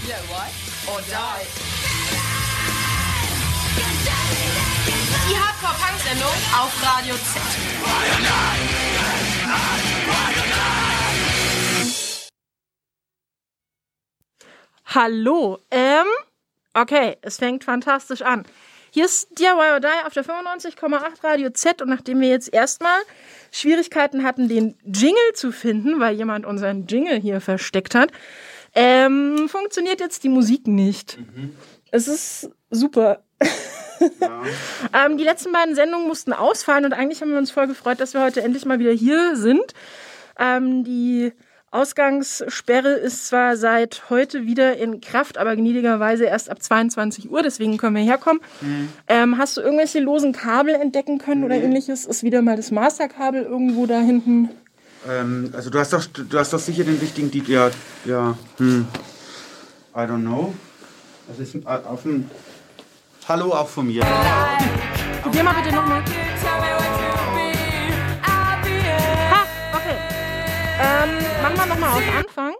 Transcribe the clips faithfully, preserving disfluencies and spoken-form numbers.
Yeah, what? Or die. Die Hardcore-Punk-Sendung auf Radio Z. Hallo, ähm, okay, es fängt fantastisch an. Hier ist D I Y or Die auf der fünfundneunzig Komma acht Radio Z und nachdem wir jetzt erstmal Schwierigkeiten hatten, den Jingle zu finden, weil jemand unseren Jingle hier versteckt hat, ähm, funktioniert jetzt die Musik nicht. Mhm. Es ist super. Ja. ähm, die letzten beiden Sendungen mussten ausfallen und eigentlich haben wir uns voll gefreut, dass wir heute endlich mal wieder hier sind. Ähm, die Ausgangssperre ist zwar seit heute wieder in Kraft, aber gnädigerweise erst ab zweiundzwanzig Uhr, deswegen können wir herkommen. Mhm. Ähm, hast du irgendwelche losen Kabel entdecken können, mhm, oder ähnliches? Ist wieder mal das Masterkabel irgendwo da hinten? Ähm, also du hast doch, du hast doch sicher den wichtigen, die, ja, ja, hm, I don't know. Das ist auf dem, hallo auch von mir. Probier mal bitte nochmal. Ha, okay. Ähm, machen wir nochmal auf Anfang.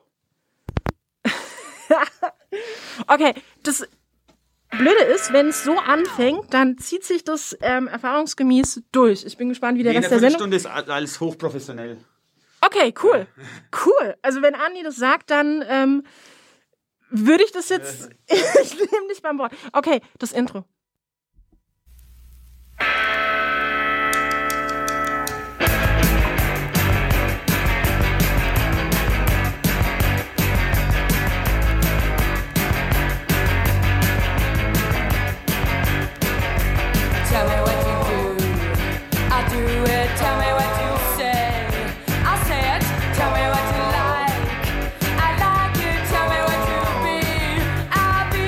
Okay, das Blöde ist, wenn es so anfängt, dann zieht sich das ähm, erfahrungsgemäß durch. Ich bin gespannt, wie der nee, Rest der Sendung... Eine Viertelstunde ist alles hochprofessionell. Okay, cool. Cool. Also wenn Andi das sagt, dann ähm, würde ich das jetzt... ich nehme dich beim Wort. Okay, das Intro. Tell me what you do, I'll do it. Tell me what you say, I'll say it. Tell me what you like, I like it. Tell me what you be, I'll be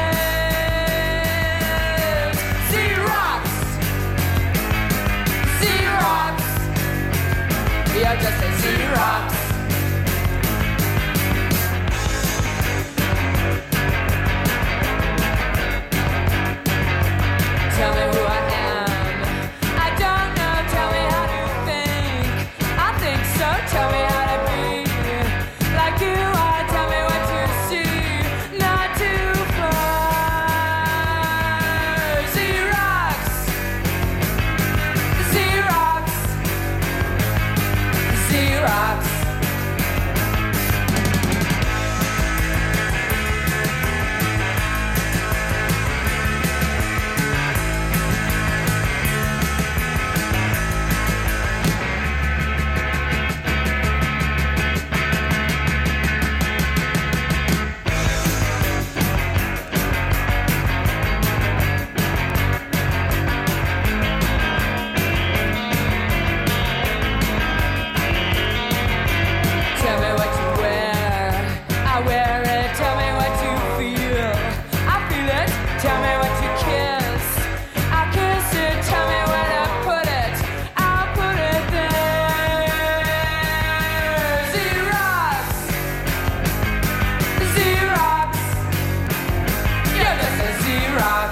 it. Xerox, Xerox, you're just a Xerox. Tell me who I am, I don't know, tell me how to think, I think so, tell me how to be, like you are, tell me what you see, not too far. Xerox, Xerox, Xerox. Tell me what you wear, I wear it. Tell me what you feel, I feel it. Tell me what you kiss, I kiss it. Tell me where to put it, I'll put it there. Xerox, Xerox, you're just a Xerox.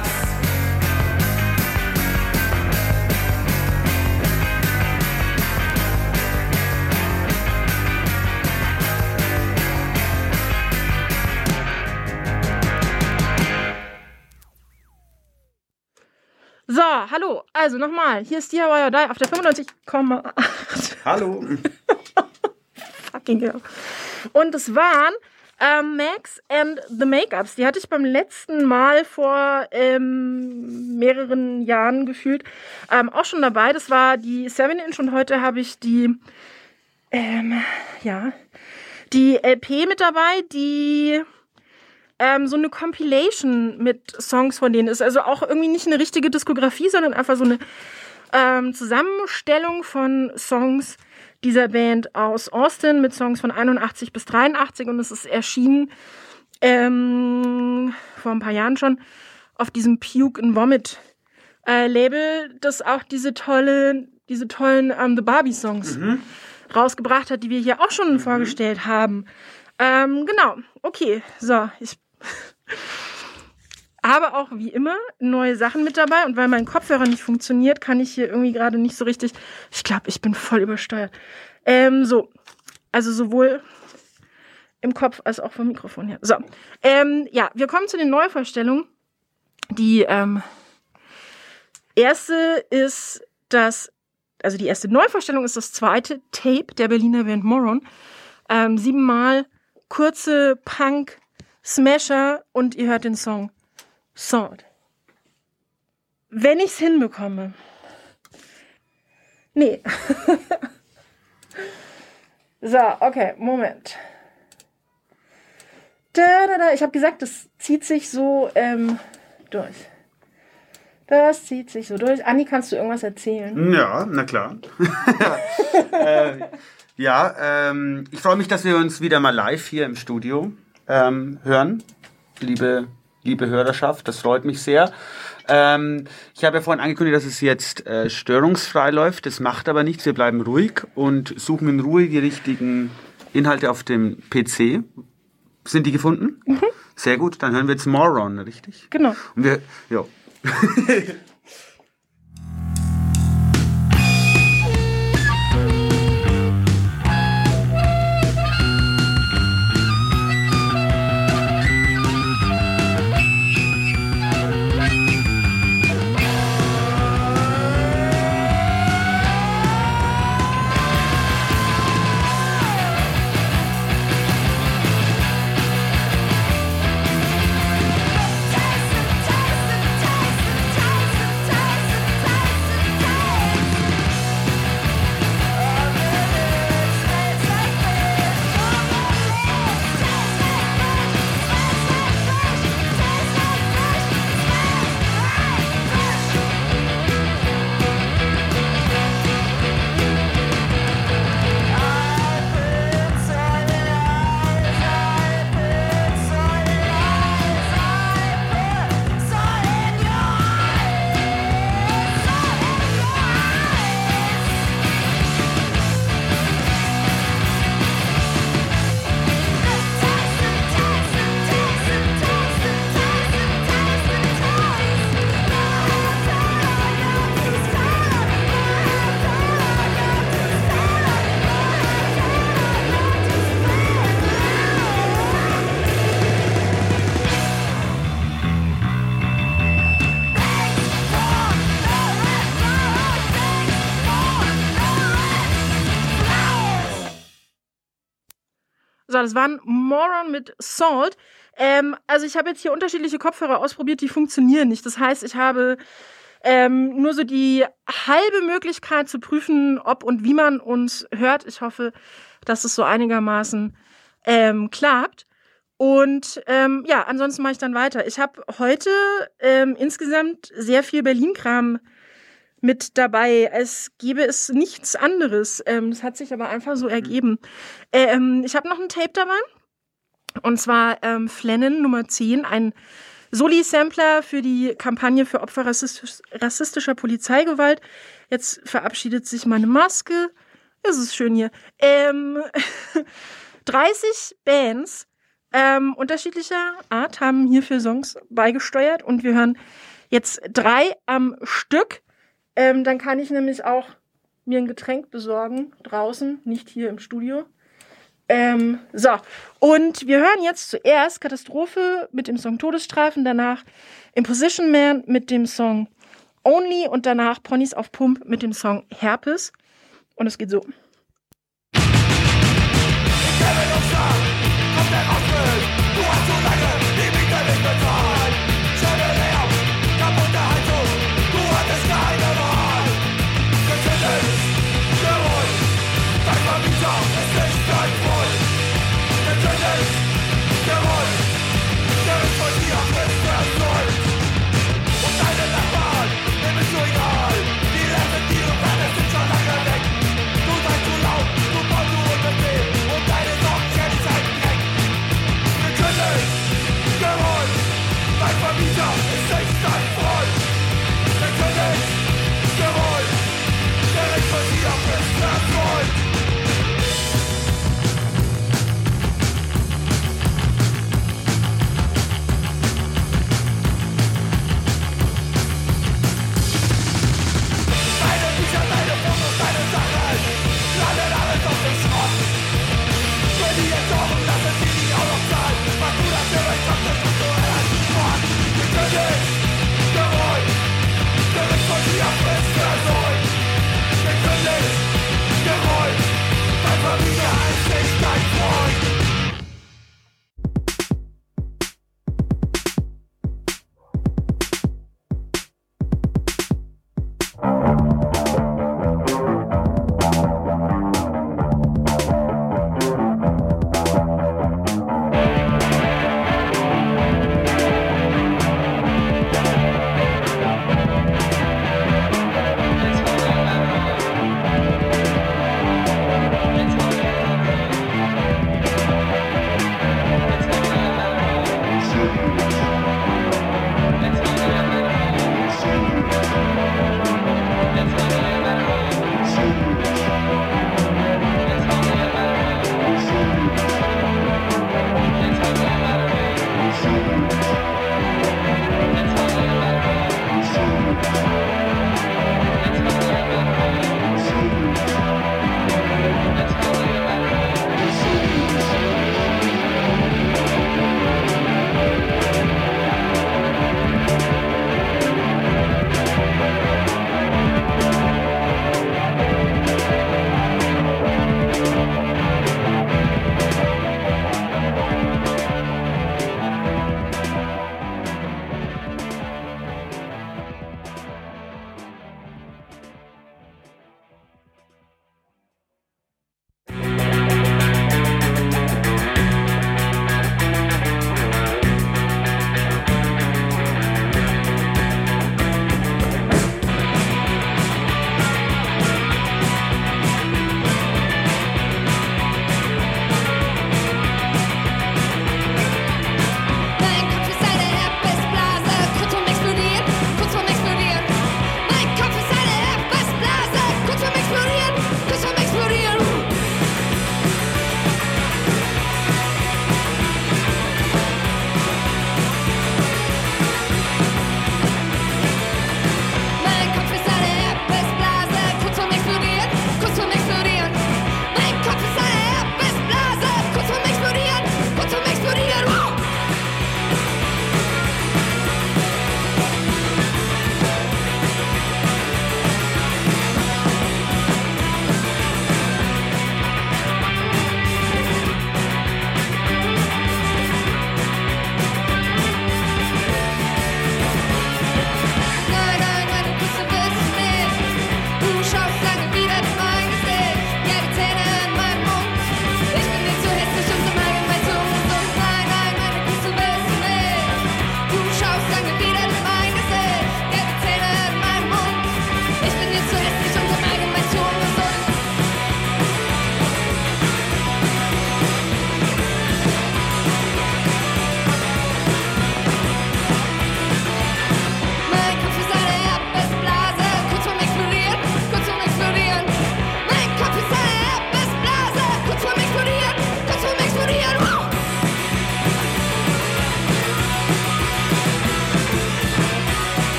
So, hallo. Also nochmal. Hier ist D I Y or Die auf der fünfundneunzig Komma acht. Hallo. Fucking hell. Und es waren ähm, Max and the Makeups. Die hatte ich beim letzten Mal vor ähm, mehreren Jahren gefühlt ähm, auch schon dabei. Das war die seven Inch und heute habe ich die ähm, ja, die L P mit dabei, die ähm, so eine Compilation mit Songs von denen ist. Also auch irgendwie nicht eine richtige Diskografie, sondern einfach so eine ähm, Zusammenstellung von Songs dieser Band aus Austin mit Songs von einundachtzig bis dreiundachtzig und es ist erschienen ähm, vor ein paar Jahren schon auf diesem Puke and Vomit äh, Label, das auch diese tolle, diese tollen ähm, The Barbie Songs mhm. rausgebracht hat, die wir hier auch schon mhm. vorgestellt haben. Ähm, genau, okay, so, ich habe auch wie immer neue Sachen mit dabei und weil mein Kopfhörer nicht funktioniert, kann ich hier irgendwie gerade nicht so richtig, ich glaube, ich bin voll übersteuert. Ähm, so, also sowohl im Kopf als auch vom Mikrofon her. So, ähm, ja, wir kommen zu den Neuvorstellungen. Die ähm, erste ist das, also die erste Neuvorstellung ist das zweite Tape der Berliner Band Moron. Ähm, siebenmal kurze Punk-Smasher und ihr hört den Song Salt. Wenn ich's hinbekomme. Nee. So, okay, Moment. Da, da, da. Ich habe gesagt, das zieht sich so ähm, durch. Das zieht sich so durch. Anni, kannst du irgendwas erzählen? Ja, na klar. äh, ja, ähm, ich freue mich, dass wir uns wieder mal live hier im Studio ähm, hören. Liebe, liebe Hörerschaft, das freut mich sehr. Ähm, ich habe ja vorhin angekündigt, dass es jetzt äh, störungsfrei läuft. Das macht aber nichts. Wir bleiben ruhig und suchen in Ruhe die richtigen Inhalte auf dem P C. Sind die gefunden? Mhm. Sehr gut. Dann hören wir jetzt Moron, richtig? Genau. Und wir, ja. So, das waren Moron mit Salt. Ähm, also ich habe jetzt hier unterschiedliche Kopfhörer ausprobiert, die funktionieren nicht. Das heißt, ich habe ähm, nur so die halbe Möglichkeit zu prüfen, ob und wie man uns hört. Ich hoffe, dass es so einigermaßen ähm, klappt. Und ähm, ja, ansonsten mache ich dann weiter. Ich habe heute ähm, insgesamt sehr viel Berlin-Kram mit dabei. Es gäbe es nichts anderes. Ähm, das hat sich aber einfach so ergeben. Ähm, ich habe noch ein Tape dabei. Und zwar ähm, Flannan Nummer zehn, ein Soli-Sampler für die Kampagne für Opfer rassistisch, rassistischer Polizeigewalt. Jetzt verabschiedet sich meine Maske. Es ist schön hier. Ähm, dreißig Bands ähm, unterschiedlicher Art haben hierfür Songs beigesteuert. Und wir hören jetzt drei am Stück. Ähm, dann kann ich nämlich auch mir ein Getränk besorgen, draußen, nicht hier im Studio. Ähm, so, und wir hören jetzt zuerst Katastrophe mit dem Song Todesstreifen, danach Imposition Man mit dem Song Only und danach Ponys auf Pump mit dem Song Herpes. Und es geht so. Du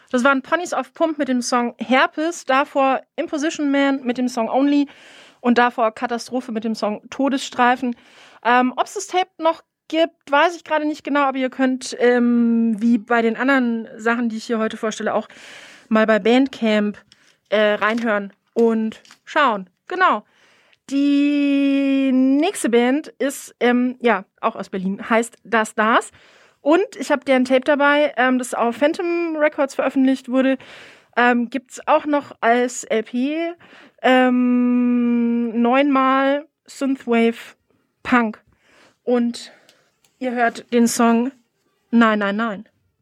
Das waren Ponys auf Pump mit dem Song Herpes, davor Imposition Man mit dem Song Only und davor Katastrophe mit dem Song Todesstreifen. Ähm, Ob es das Tape noch gibt, weiß ich gerade nicht genau, aber ihr könnt, ähm, wie bei den anderen Sachen, die ich hier heute vorstelle, auch mal bei Bandcamp äh, reinhören und schauen. Genau. Die nächste Band ist, ähm, ja, auch aus Berlin, heißt Das Das. Und ich habe deren Tape dabei, ähm, das auf Phantom Records veröffentlicht wurde. Ähm, gibt es auch noch als L P ähm, neunmal Synthwave Punk. Und ihr hört den Song Nein, nein, nein.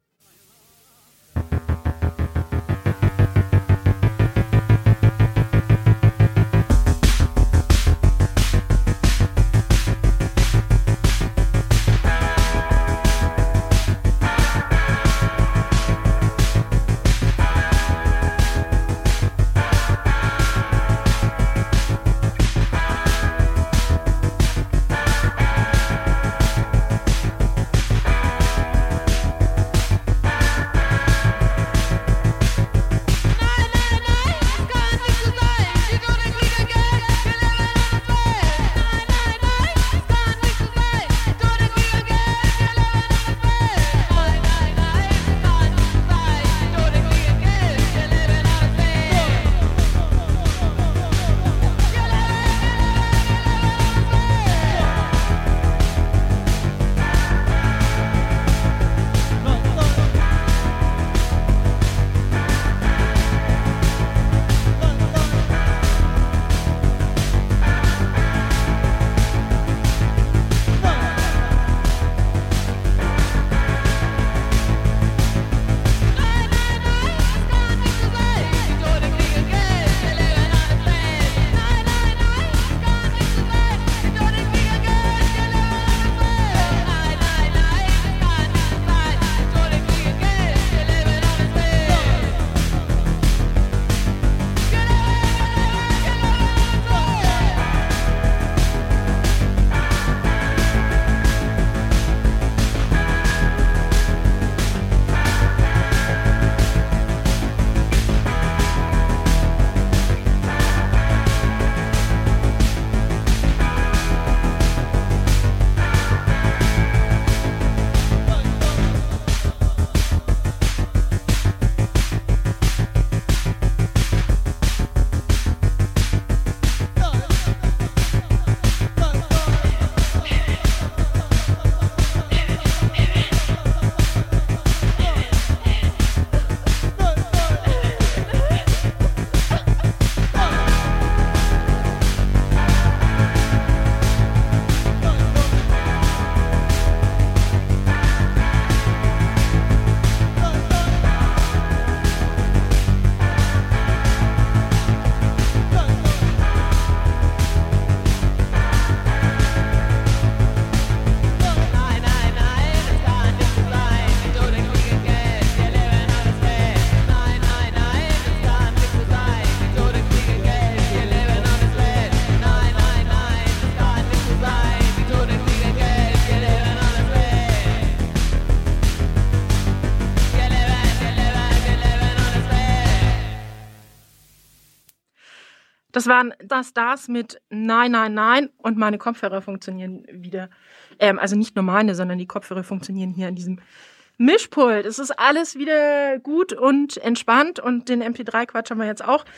Das waren das Das mit Nein, nein, nein und meine Kopfhörer funktionieren wieder. Ähm, also nicht nur meine, sondern die Kopfhörer funktionieren hier an diesem Mischpult. Es ist alles wieder gut und entspannt und den M P drei Quatsch haben wir jetzt auch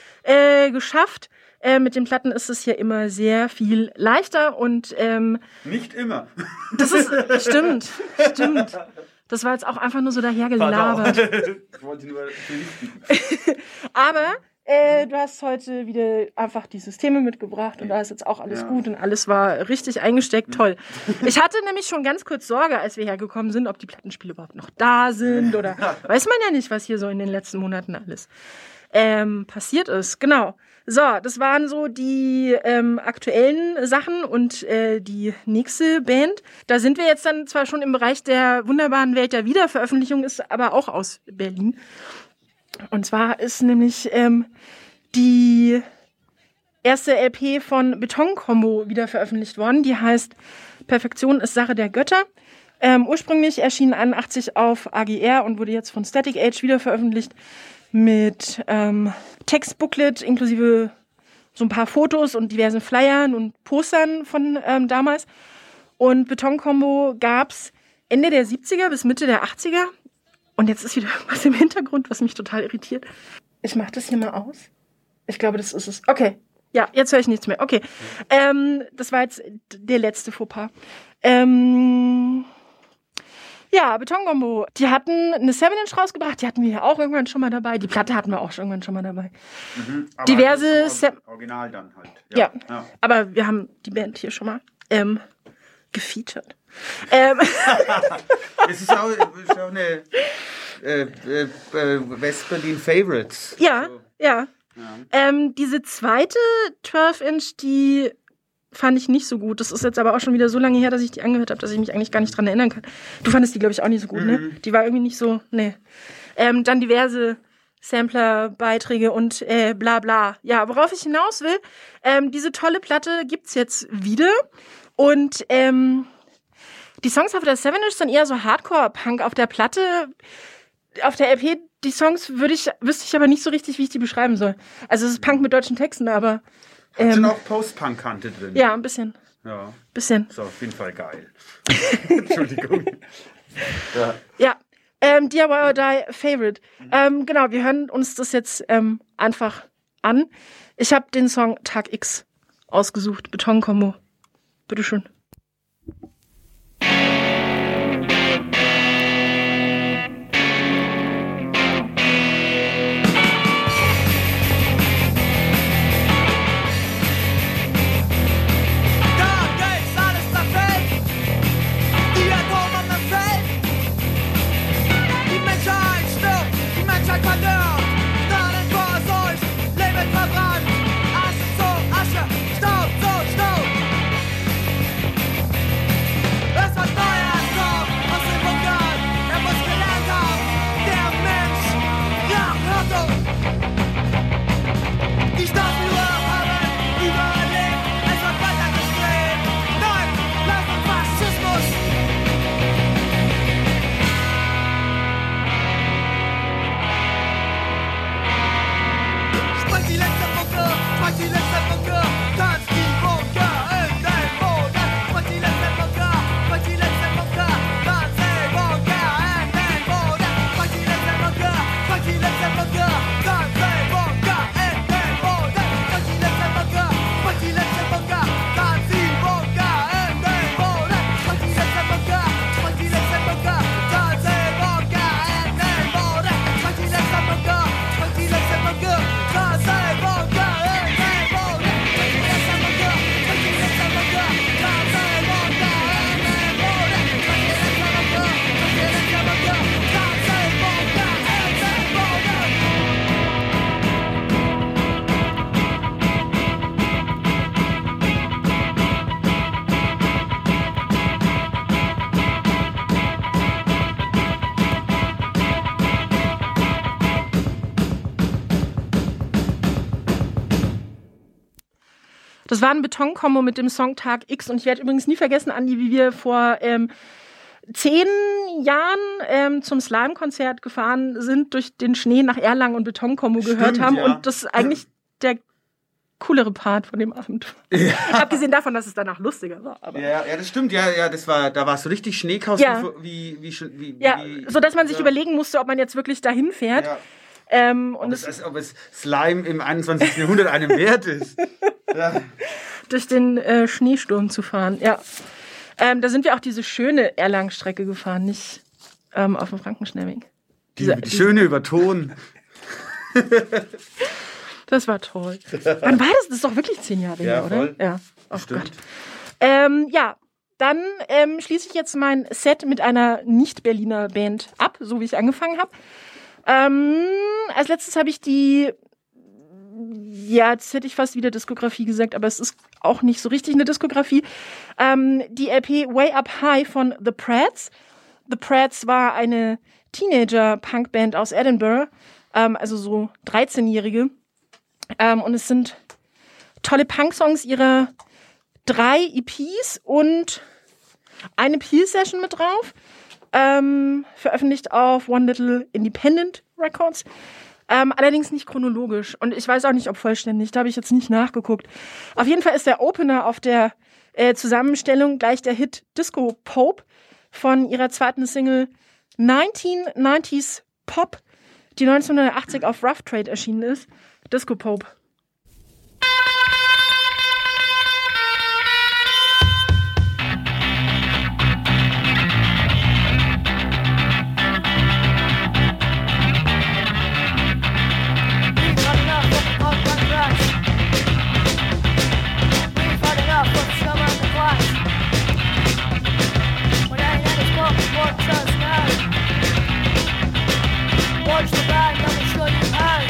äh, geschafft. Äh, mit den Platten ist es hier immer sehr viel leichter und ähm, nicht immer. Das ist stimmt, stimmt. Das war jetzt auch einfach nur so dahergelabert. Ich wollte nur berichtigen. Aber äh, du hast heute wieder einfach die Systeme mitgebracht und da ist jetzt auch alles ja. gut und alles war richtig eingesteckt. Toll. Ich hatte nämlich schon ganz kurz Sorge, als wir hergekommen sind, ob die Plattenspiele überhaupt noch da sind oder weiß man ja nicht, was hier so in den letzten Monaten alles ähm, passiert ist. Genau. So, das waren so die ähm, aktuellen Sachen und äh, die nächste Band. Da sind wir jetzt dann zwar schon im Bereich der wunderbaren Welt der Wiederveröffentlichung, ist aber auch aus Berlin. Und zwar ist nämlich ähm, die erste L P von Beton Combo wieder veröffentlicht worden. Die heißt Perfektion ist Sache der Götter. Ähm, ursprünglich erschien einundachtzig auf A G R und wurde jetzt von Static Age wieder veröffentlicht mit ähm, Textbooklet inklusive so ein paar Fotos und diversen Flyern und Postern von ähm, damals. Und Beton Combo gab's Ende der siebziger bis Mitte der achtziger. Und jetzt ist wieder irgendwas im Hintergrund, was mich total irritiert. Ich mach das hier mal aus. Ich glaube, das ist es. Okay. Ja, jetzt höre ich nichts mehr. Okay. Ähm, das war jetzt der letzte Fauxpas. Ähm, ja, Beton Combo. Die hatten eine seven Inch rausgebracht. Die hatten wir ja auch irgendwann schon mal dabei. Die Platte hatten wir auch schon irgendwann schon mal dabei. Mhm, aber Diverse das Sam- Original dann halt. Ja. Ja. ja. Aber wir haben die Band hier schon mal ähm, gefeatured. ähm. Es ist auch, ist auch eine äh, äh, äh, West-Berlin Favorites. Ja, also, ja. ja. Ähm, diese zweite zwölf Inch, die fand ich nicht so gut. Das ist jetzt aber auch schon wieder so lange her, dass ich die angehört habe, dass ich mich eigentlich gar nicht dran erinnern kann. Du fandest die, glaube ich, auch nicht so gut, mhm. ne? Die war irgendwie nicht so, ne. Ähm, dann diverse Sampler-Beiträge und äh, bla bla. Ja, worauf ich hinaus will, ähm, diese tolle Platte gibt's jetzt wieder. Und ähm, die Songs auf der seven Inch sind eher so Hardcore-Punk. Auf der Platte, auf der L P, die Songs würde ich, wüsste ich aber nicht so richtig, wie ich die beschreiben soll. Also es ist Punk mit deutschen Texten, aber ähm, sind auch Post-Punk-Kante drin. Ja, ein bisschen. Ja. Bisschen. Ist auf jeden Fall geil. Entschuldigung. Ja. Ja. Ähm, D I Y or Die Favorite. Ähm, genau, wir hören uns das jetzt ähm, einfach an. Ich habe den Song Tag X ausgesucht. Beton Combo. Bitteschön. Das war ein Beton-Kombo mit dem Song Tag X. Und ich werde übrigens nie vergessen, Andi, wie wir vor ähm, zehn Jahren ähm, zum Slime-Konzert gefahren sind, durch den Schnee nach Erlangen und Beton-Kombo gehört haben. Ja. Und das ist eigentlich der coolere Part von dem Abend. Ja. Abgesehen davon, dass es danach lustiger war. Aber ja, ja, das stimmt. Ja, ja, das war, da war es so richtig Schneekaus. Ja. Wie, wie, wie, wie, ja, wie, so dass man sich ja. überlegen musste, ob man jetzt wirklich dahin fährt. Ja. Ähm, und ob, es, es, ob es Slime im einundzwanzigsten Jahrhundert einem wert ist. Ja. Durch den äh, Schneesturm zu fahren, ja. Ähm, da sind wir auch diese schöne Erlangen-Strecke gefahren, nicht ähm, auf dem Frankenschnellweg. Die, die, die schöne über Ton. Das war toll. Wann war das? Das ist doch wirklich zehn Jahre ja, her, oder? Voll. Ja, oh Gott. Ähm, ja, dann ähm, schließe ich jetzt mein Set mit einer Nicht-Berliner Band ab, so wie ich angefangen habe. Ähm, als letztes habe ich die, ja, jetzt hätte ich fast wieder Diskografie gesagt, aber es ist auch nicht so richtig eine Diskografie. Ähm, die L P Way Up High von The Prads. The Prads war eine Teenager-Punk-Band aus Edinburgh, ähm, also so dreizehnjährige. Ähm, und es sind tolle Punk-Songs ihrer drei E Ps und eine Peel-Session mit drauf, ähm, veröffentlicht auf One Little Independent Records. Ähm, allerdings nicht chronologisch. Und ich weiß auch nicht, ob vollständig. Da habe ich jetzt nicht nachgeguckt. Auf jeden Fall ist der Opener auf der äh, Zusammenstellung gleich der Hit Disco Pope von ihrer zweiten Single neunzehnhundertneunzig Pop, die neunzehnhundertachtzig auf Rough Trade erschienen ist. Disco Pope. Watch the bag, I'm gonna show you how.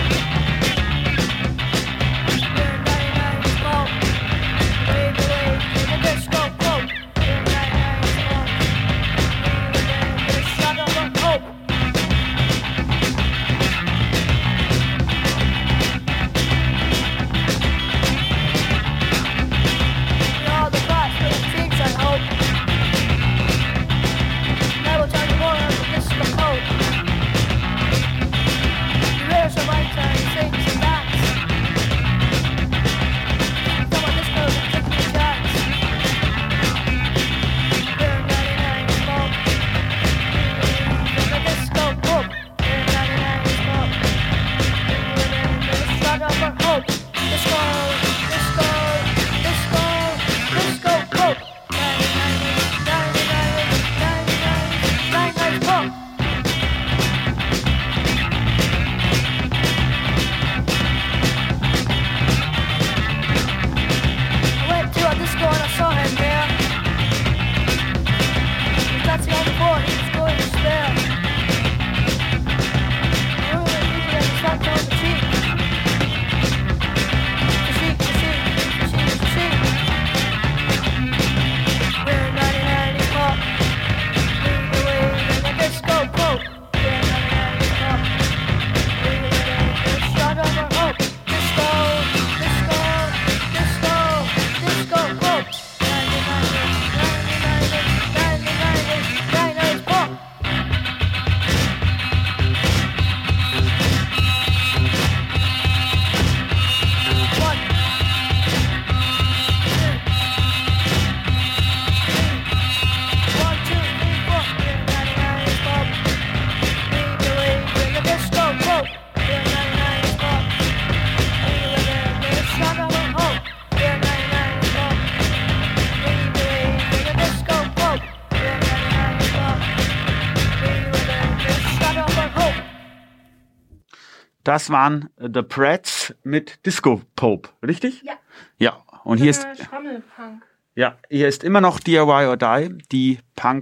Das waren The Prats mit Disco Pope, richtig? Ja. Ja, und hier ist, Schrammelpunk. ja, hier ist immer noch D I Y or Die, die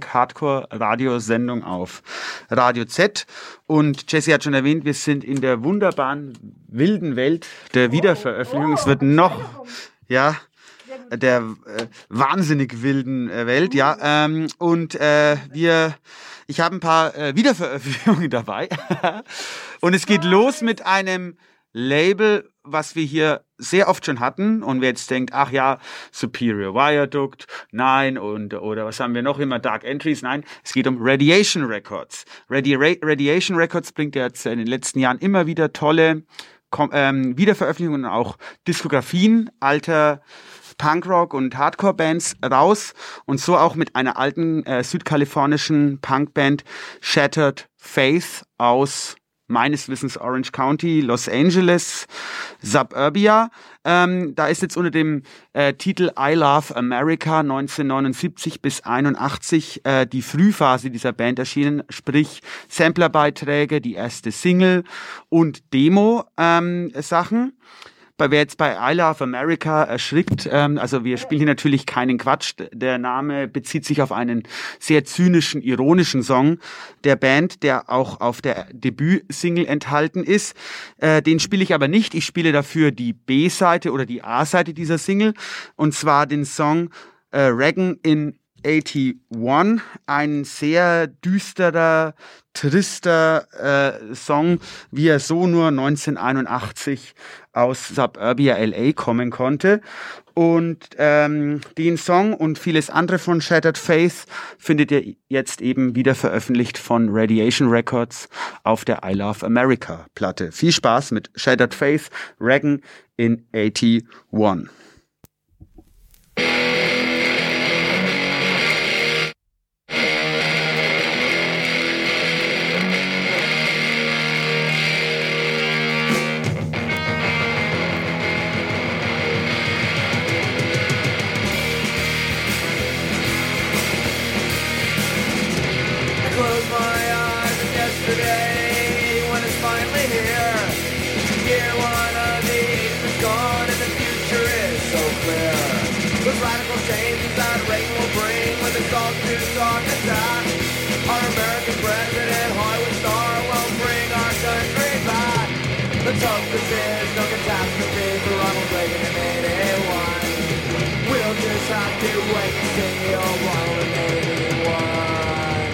Punk-Hardcore-Radiosendung auf Radio Z. Und Jessie hat schon erwähnt, wir sind in der wunderbaren, wilden Welt der Wiederveröffentlichung. Es wird noch, ja, der äh, wahnsinnig wilden äh, Welt, ja. Ähm, und äh, wir, ich habe ein paar äh, Wiederveröffentlichungen dabei. Und es geht los mit einem Label, was wir hier sehr oft schon hatten. Und wer jetzt denkt, ach ja, Superior Viaduct, nein, und oder was haben wir noch immer, Dark Entries, nein, es geht um Radiation Records. Radi- Radiation Records bringt ja jetzt in den letzten Jahren immer wieder tolle Kom- ähm, Wiederveröffentlichungen und auch Diskografien alter Punkrock- und Hardcore-Bands raus und so auch mit einer alten äh, südkalifornischen Punkband Shattered Faith aus meines Wissens Orange County, Los Angeles, Suburbia. Ähm, da ist jetzt unter dem äh, Titel I Love America neunzehnhundertneunundsiebzig bis einundachtzig äh, die Frühphase dieser Band erschienen, sprich Samplerbeiträge, die erste Single und Demo-Sachen. Ähm, Bei wer jetzt bei I Love America erschrickt, ähm, also wir spielen hier natürlich keinen Quatsch. Der Name bezieht sich auf einen sehr zynischen, ironischen Song der Band, der auch auf der Debütsingle enthalten ist. Äh, den spiele ich aber nicht. Ich spiele dafür die B-Seite oder die A-Seite dieser Single, und zwar den Song äh, Reagan in einundachtzig, ein sehr düsterer, trister äh, Song, wie er so nur neunzehnhunderteinundachtzig aus Suburbia L A kommen konnte. Und ähm, den Song und vieles andere von Shattered Faith findet ihr jetzt eben wieder veröffentlicht von Radiation Records auf der I Love America Platte. Viel Spaß mit Shattered Faith, Reagan in einundachtzig. The toughest is no catastrophe for Ronald Reagan in eighty-one. We'll just have to wait and see on Ronald in eighty-one.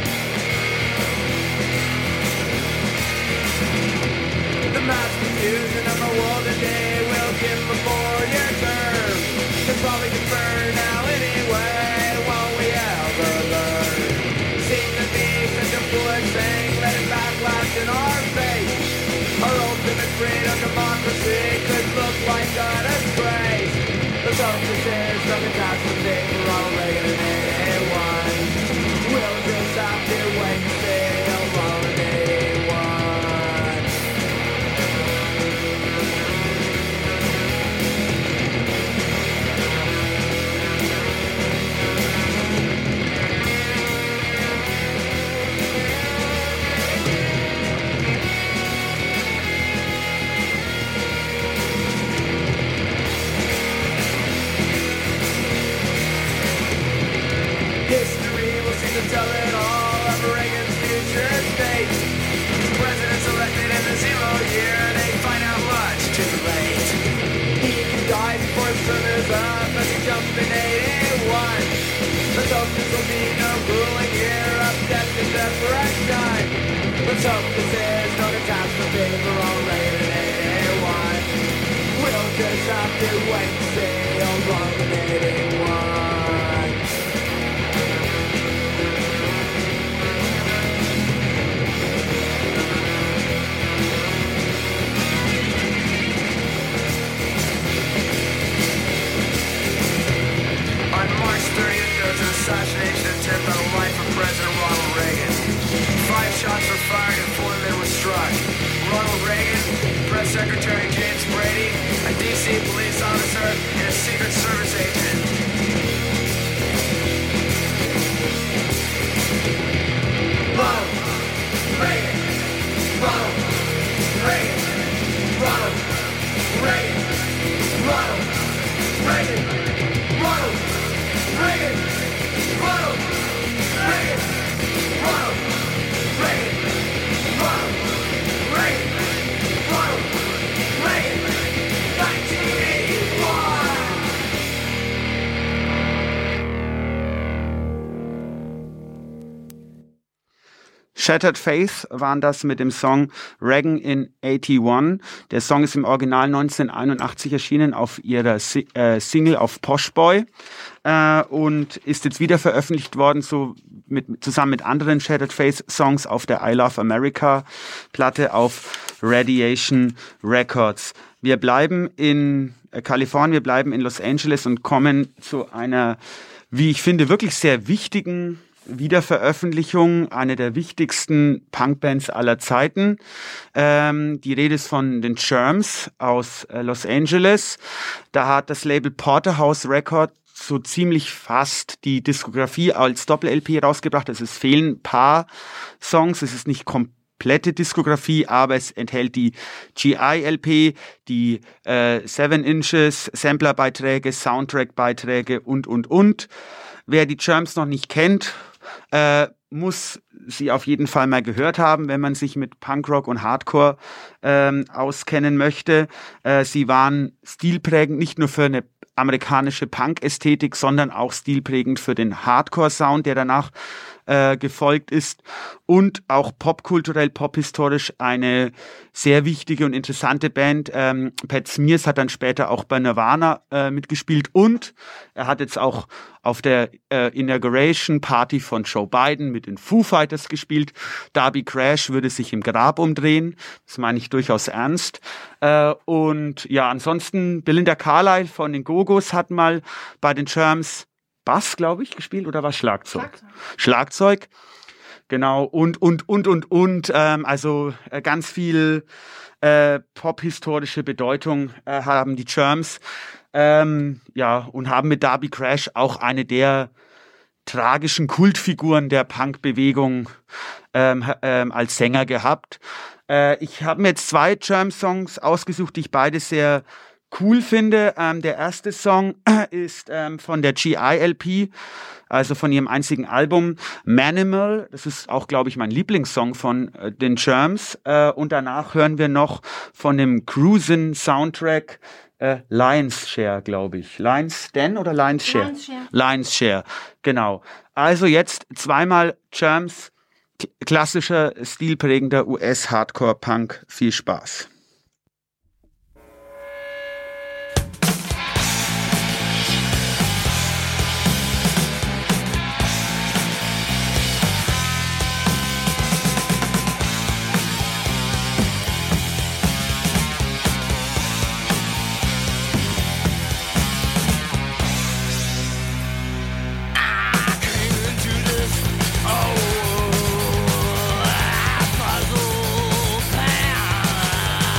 The mass confusion of the world today will give him a four-year term. He'll probably get burned now anyway. Won't we ever learn? Seems to be such a foolish thing. Let it backlash in our face. Our ultimate freedom, democracy could look like a disgrace. The toughest is no catastrophe for Ronald Reagan in eighty-one. We'll just have to wait and see on Ronald in eighty-one. History will seem to tell it all of Reagan's future state. Presidents elected in the zero year, they find out much too late. He can die before his term is up as he jumped in eighty-one. Let's hope this will be no grueling year of death and destruction. Let's hope this is no catastrophe for all Reagan in eighty-one. We'll just have to wait and see on Ronald in eighty-one. thirtieth, there was an assassination attempt on the life of President Ronald Reagan. Five shots were fired and four men were struck. Ronald Reagan, Press Secretary James Brady, a D C police officer, and a Secret Service agent. Ronald Reagan, Ronald Reagan, Ronald Reagan, Ronald Reagan, Ronald Reagan, Ronald Reagan, Ronald Reagan, Ronald Reagan, Ronald Reagan, nineteen eighty-one. Shattered Faith waren das mit dem Song Reagan in einundachtzig. Der Song ist im Original neunzehnhunderteinundachtzig erschienen auf ihrer Si- äh, Single auf Posh Boy äh, und ist jetzt wieder veröffentlicht worden, so mit, zusammen mit anderen Shattered Faith Songs auf der I Love America Platte auf Radiation Records. Wir bleiben in äh, Kalifornien, wir bleiben in Los Angeles und kommen zu einer, wie ich finde, wirklich sehr wichtigen Wiederveröffentlichung, eine der wichtigsten Punkbands aller Zeiten. Ähm, die Rede ist von den Germs aus äh, Los Angeles. Da hat das Label Porterhouse Records so ziemlich fast die Diskografie als Doppel-L P rausgebracht. Es fehlen ein paar Songs, es ist nicht komplette Diskografie, aber es enthält die G I-L P, die äh, Seven Inches, Samplerbeiträge, Soundtrack-Beiträge und, und, und. Wer die Germs noch nicht kennt, Äh, muss sie auf jeden Fall mal gehört haben, wenn man sich mit Punkrock und Hardcore ähm, auskennen möchte. Äh, sie waren stilprägend, nicht nur für eine amerikanische Punk-Ästhetik, sondern auch stilprägend für den Hardcore-Sound, der danach äh, gefolgt ist, und auch popkulturell, pophistorisch eine sehr wichtige und interessante Band. Ähm, Pat Smears hat dann später auch bei Nirvana äh, mitgespielt, und er hat jetzt auch auf der äh, Inauguration Party von Joe Biden mit den Foo Fighters gespielt. Darby Crash würde sich im Grab umdrehen. Das meine ich durchaus ernst. Äh, und ja, ansonsten Belinda Carlisle von den Go-Go's hat mal bei den Germs Bass, glaube ich, gespielt, oder war Schlagzeug? Schlagzeug. Schlagzeug, genau. Und, und, und, und, und. Ähm, also äh, ganz viel äh, pophistorische Bedeutung äh, haben die Germs. Ähm, ja, und haben mit Darby Crash auch eine der tragischen Kultfiguren der Punkbewegung ähm, ähm, als Sänger gehabt. Äh, ich habe mir jetzt zwei Germs-Songs ausgesucht, die ich beide sehr cool finde. Ähm, der erste Song ist ähm, von der G I L P, also von ihrem einzigen Album Manimal. Das ist auch, glaube ich, mein Lieblingssong von äh, den Germs. Äh, und danach hören wir noch von dem Cruisin' Soundtrack äh, Lion's Share, glaube ich. Lion's Den oder Lion's Share? Lion's Share. Lion's Share, genau. Also jetzt zweimal Germs, k- klassischer, stilprägender U S-Hardcore-Punk. Viel Spaß. Oh, I puzzle plan.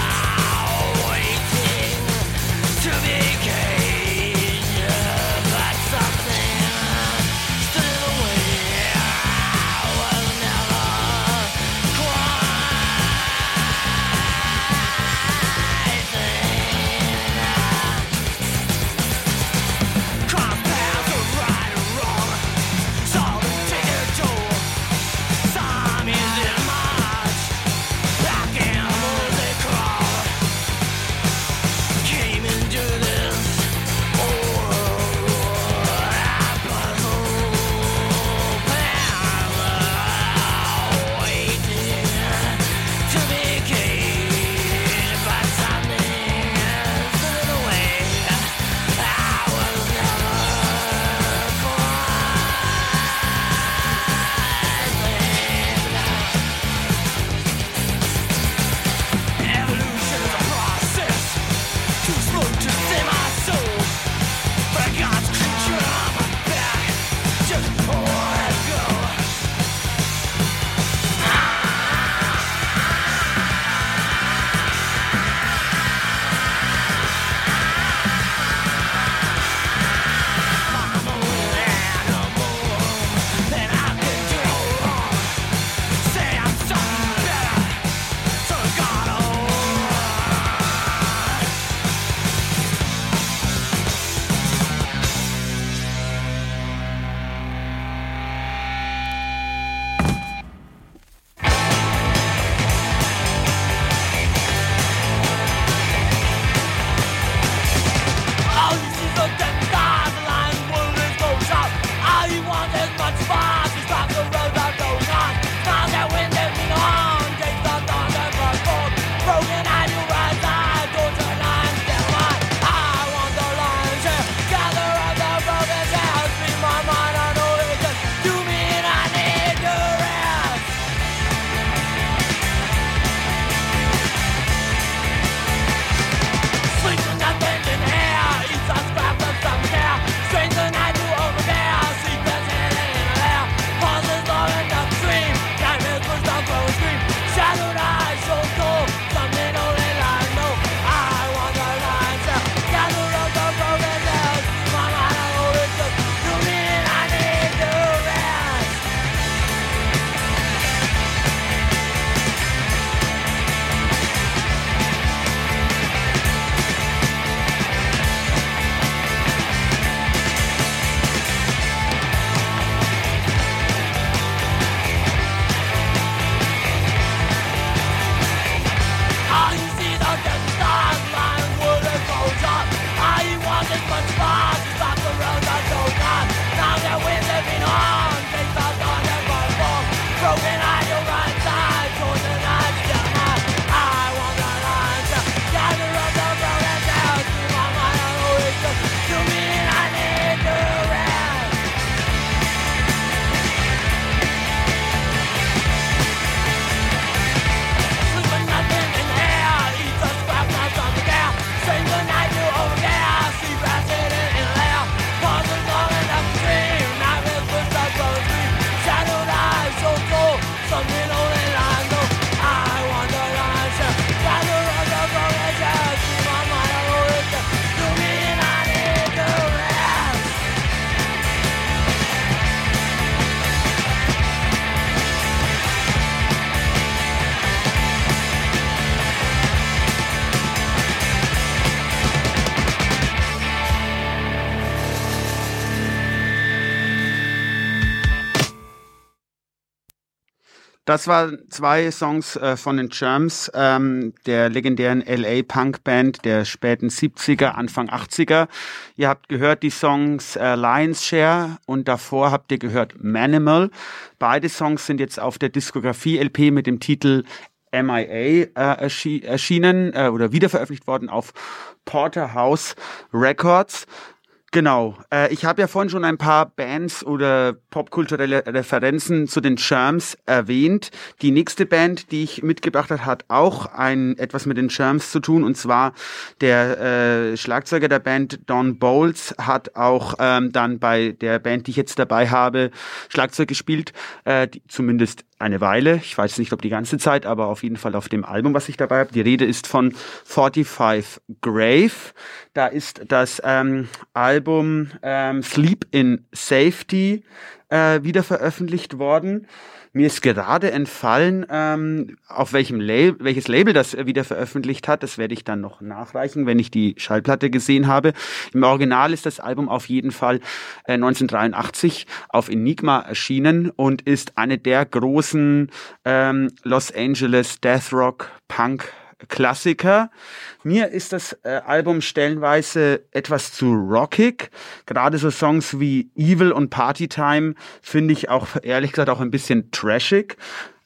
Das waren zwei Songs äh, von den Germs, ähm, der legendären L A-Punk-Band der späten siebziger, Anfang achtziger. Ihr habt gehört die Songs äh, Lion's Share und davor habt ihr gehört Manimal. Beide Songs sind jetzt auf der Diskografie-L P mit dem Titel M I A äh, erschi- erschienen äh, oder wiederveröffentlicht worden auf Porterhouse Records. Genau, äh, ich habe ja vorhin schon ein paar Bands oder popkulturelle Referenzen zu den Germs erwähnt. Die nächste Band, die ich mitgebracht habe, hat auch ein etwas mit den Germs zu tun, und zwar der äh, Schlagzeuger der Band, Don Bowles, hat auch ähm, dann bei der Band, die ich jetzt dabei habe, Schlagzeug gespielt, äh, die, zumindest eine Weile. Ich weiß nicht, ob die ganze Zeit, aber auf jeden Fall auf dem Album, was ich dabei habe. Die Rede ist von forty-five Grave. Da ist das ähm, Album ähm, Sleep in Safety äh, wieder veröffentlicht worden. Mir ist gerade entfallen, ähm, auf welchem Label, welches Label das wieder veröffentlicht hat. Das werde ich dann noch nachreichen, wenn ich die Schallplatte gesehen habe. Im Original ist das Album auf jeden Fall äh, neunzehnhundertdreiundachtzig auf Enigma erschienen und ist eine der großen ähm, Los Angeles Death Rock Punk Klassiker. Mir ist das äh, Album stellenweise etwas zu rockig. Gerade so Songs wie Evil und Partytime finde ich auch, ehrlich gesagt, auch ein bisschen trashig.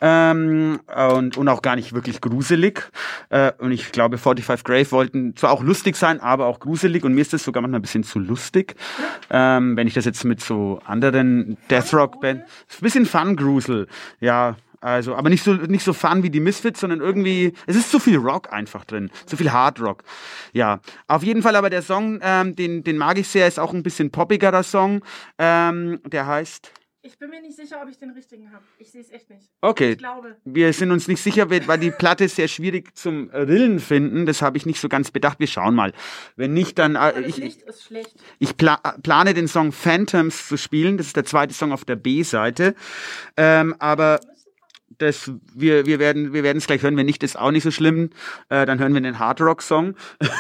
Ähm, und, und auch gar nicht wirklich gruselig. Äh, und ich glaube, forty-five Grave wollten zwar auch lustig sein, aber auch gruselig. Und mir ist das sogar manchmal ein bisschen zu lustig. Ähm, wenn ich das jetzt mit so anderen Death Rock Bands, ein bisschen Fun-Grusel, ja. Also, aber nicht so, nicht so fun wie die Misfits, sondern irgendwie, es ist zu viel Rock einfach drin. Zu viel Hard Rock. Ja. Auf jeden Fall aber der Song, ähm, den, den mag ich sehr, ist auch ein bisschen poppigerer Song. Ähm, der heißt... Ich bin mir nicht sicher, ob ich den richtigen habe. Ich sehe es echt nicht. Okay. Ich glaube. Wir sind uns nicht sicher, weil die Platte sehr schwierig zum Rillen finden. Das habe ich nicht so ganz bedacht. Wir schauen mal. Wenn nicht, dann... Äh, das ich, Licht ist schlecht. Ich pla- plane den Song Phantoms zu spielen. Das ist der zweite Song auf der B-Seite. Ähm, aber... Das, wir, wir werden, wir werden es gleich hören. Wenn nicht, ist auch nicht so schlimm. Äh, dann hören wir den Hard Rock Song.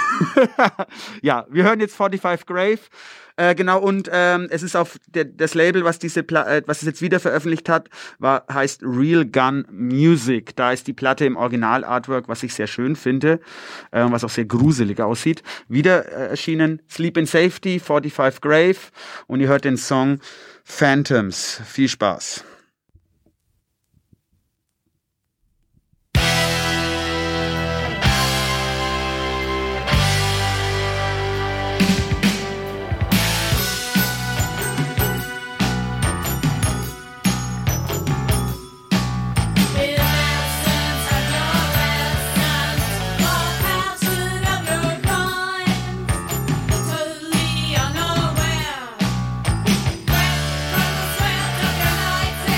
Ja, wir hören jetzt forty-five Grave. Äh, genau, und ähm, es ist auf der, das Label, was diese Pla- äh, was es jetzt wieder veröffentlicht hat, war, heißt Real Gun Music. Da ist die Platte im Original-Artwork, was ich sehr schön finde, äh, was auch sehr gruselig aussieht. Wieder äh, erschienen Sleep in Safety, forty-five Grave, und ihr hört den Song Phantoms. Viel Spaß. From the sweat of your nights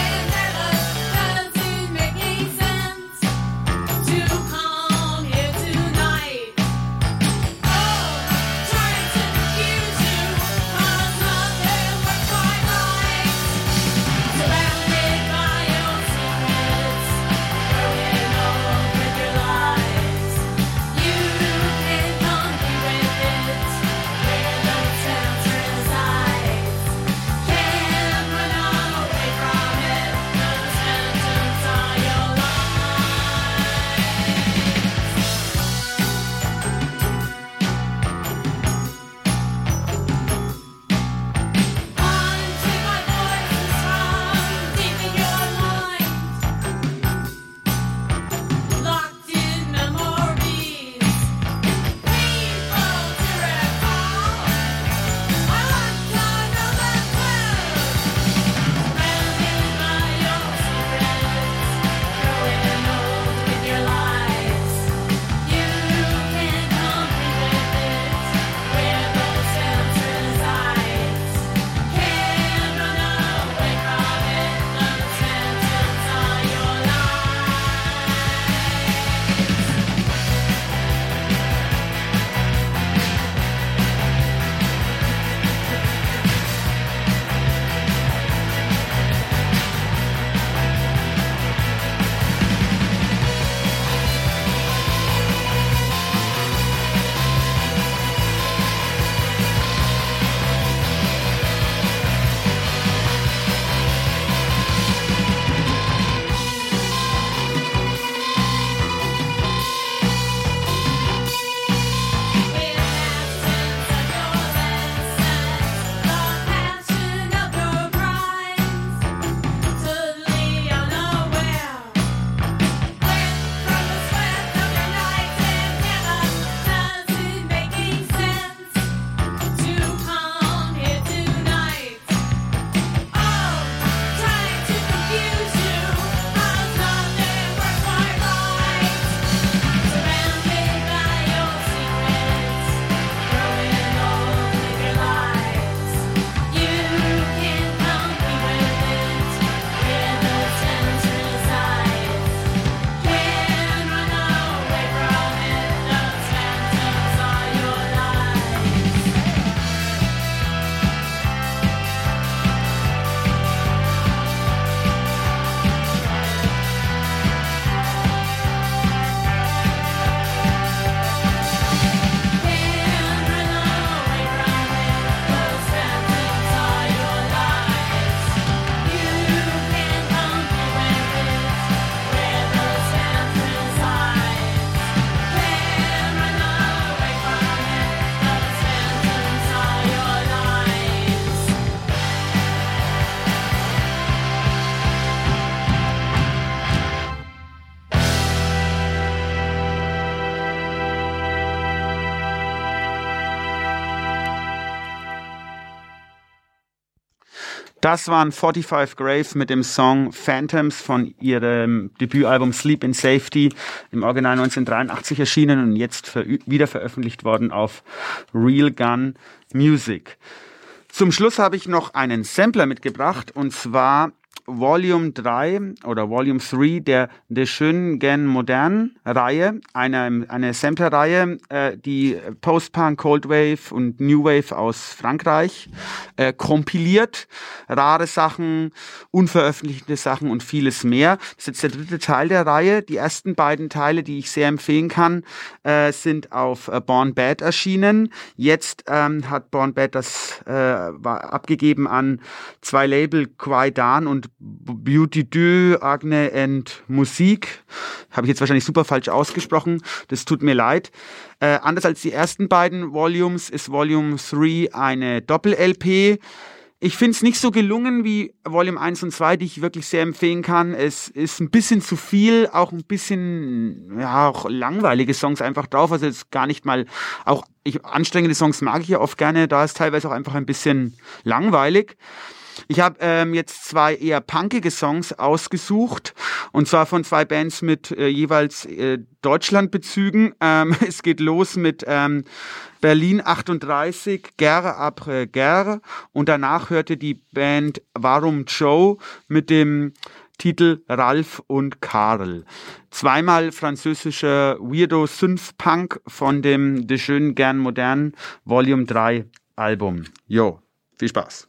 Das waren forty-five Grave mit dem Song Phantoms von ihrem Debütalbum Sleep in Safety, im Original neunzehnhundertdreiundachtzig erschienen und jetzt ver- wieder veröffentlicht worden auf Real Gun Music. Zum Schluss habe ich noch einen Sampler mitgebracht, und zwar Volume drei oder Volume drei der De Schön Gen Modern Reihe, eine, eine Sampler-Reihe, äh, die Post-Punk, Cold Wave und New Wave aus Frankreich äh, kompiliert. Rare Sachen, unveröffentlichte Sachen und vieles mehr. Das ist jetzt der dritte Teil der Reihe. Die ersten beiden Teile, die ich sehr empfehlen kann, äh, sind auf äh, Born Bad erschienen. Jetzt ähm, hat Born Bad das äh, war abgegeben an zwei Label, Quaidan und Beauty Du, Agne and Musik. Habe ich jetzt wahrscheinlich super falsch ausgesprochen. Das tut mir leid. Äh, anders als die ersten beiden Volumes ist Volume drei eine Doppel-L P. Ich finde es nicht so gelungen wie Volume eins und zwei, die ich wirklich sehr empfehlen kann. Es ist ein bisschen zu viel, auch ein bisschen, ja, auch langweilige Songs einfach drauf. Also jetzt gar nicht mal, auch ich, anstrengende Songs mag ich ja oft gerne. Da ist teilweise auch einfach ein bisschen langweilig. Ich habe ähm, jetzt zwei eher punkige Songs ausgesucht, und zwar von zwei Bands mit äh, jeweils äh, Deutschlandbezügen. Ähm, es geht los mit ähm, Berlin achtunddreißig, Guerre après Guerre, und danach hörte die Band Warum Joe mit dem Titel Ralf und Karl. Zweimal französischer Weirdo Synth-Punk von dem De Schön Gern Modern Volume drei Album. Jo, viel Spaß.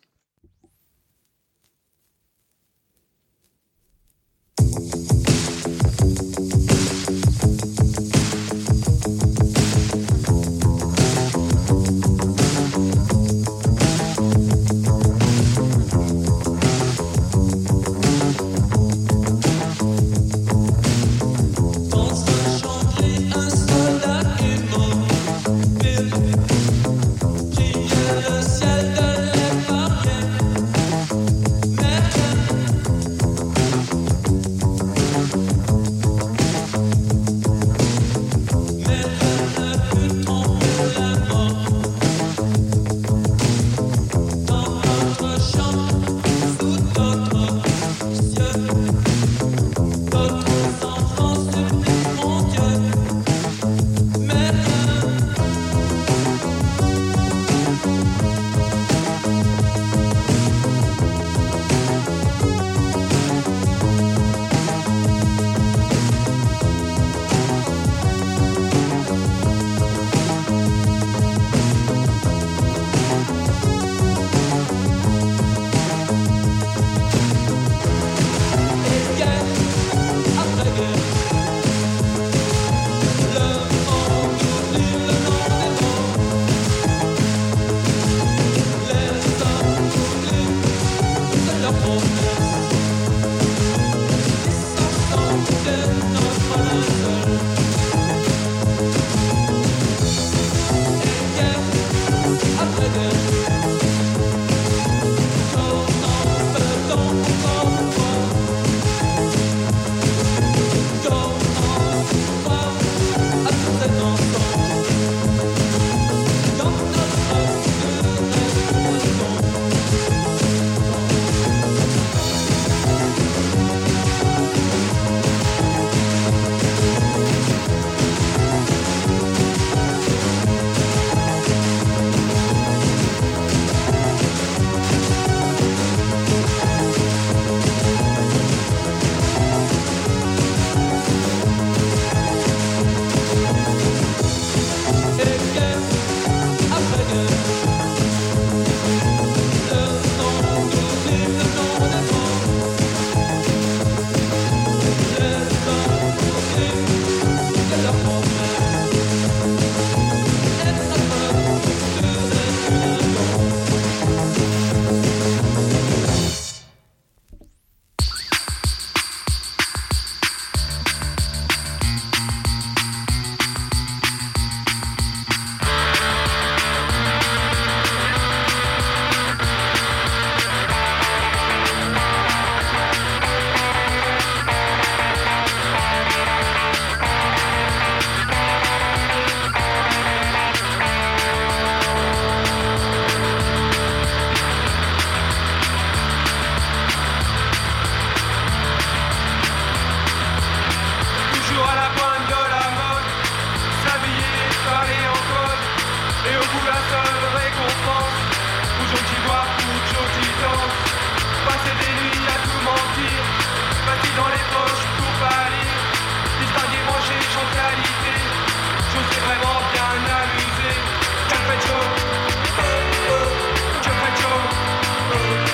Le ciel de l'époque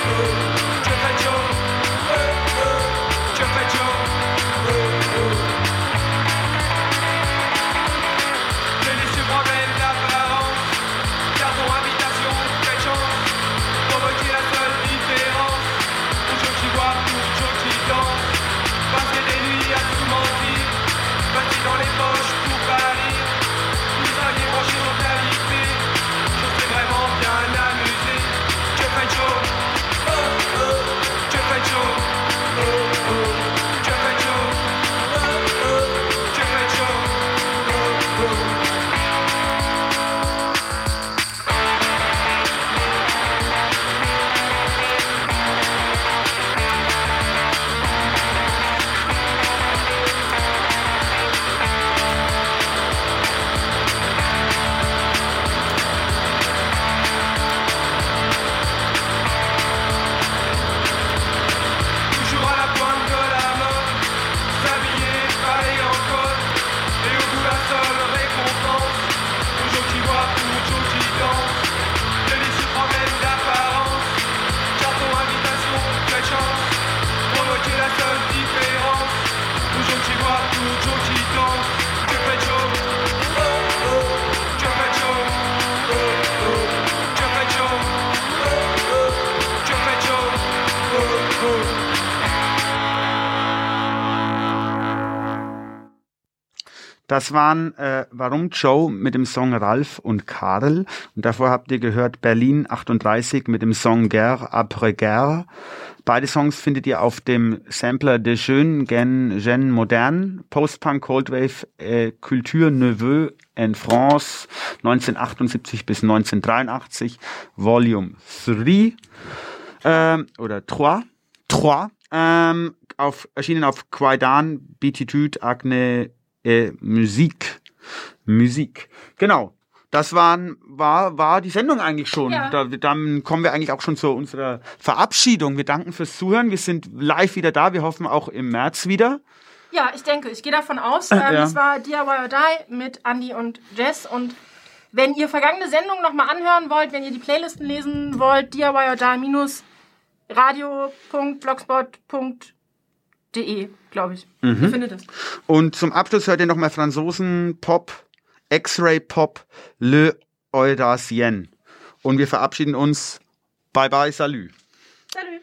Das waren äh, Warum Joe mit dem Song Ralph und Karl. Und davor habt ihr gehört Berlin achtunddreißig mit dem Song Guerre après Guerre. Beide Songs findet ihr auf dem Sampler de Jeune Gen, Gen Moderne, Post-Punk, Coldwave, äh, Culture Neveu en France, neunzehnhundertachtundsiebzig bis neunzehnhundertdreiundachtzig, Volume drei ähm, oder drei, drei ähm, auf, erschienen auf Quaidan, Beatitude, Agne, Äh, Musik. Musik. Genau. Das waren, war, war die Sendung eigentlich schon. Ja. Da, dann kommen wir eigentlich auch schon zu unserer Verabschiedung. Wir danken fürs Zuhören. Wir sind live wieder da. Wir hoffen auch im März wieder. Ja, ich denke, ich gehe davon aus. Ähm, ja. Es war D I Y or Die mit Andy und Jess. Und wenn ihr vergangene Sendungen nochmal anhören wollt, wenn ihr die Playlisten lesen wollt, D I Y or Die radio punkt blogspot punkt de, glaube ich. Mhm. Ihr findet es. Und zum Abschluss hört ihr nochmal Franzosen-Pop, X-Ray-Pop, Le Eurasien. Und wir verabschieden uns. Bye bye, salut. Salut.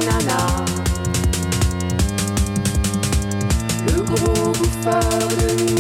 Le gros bouffeur de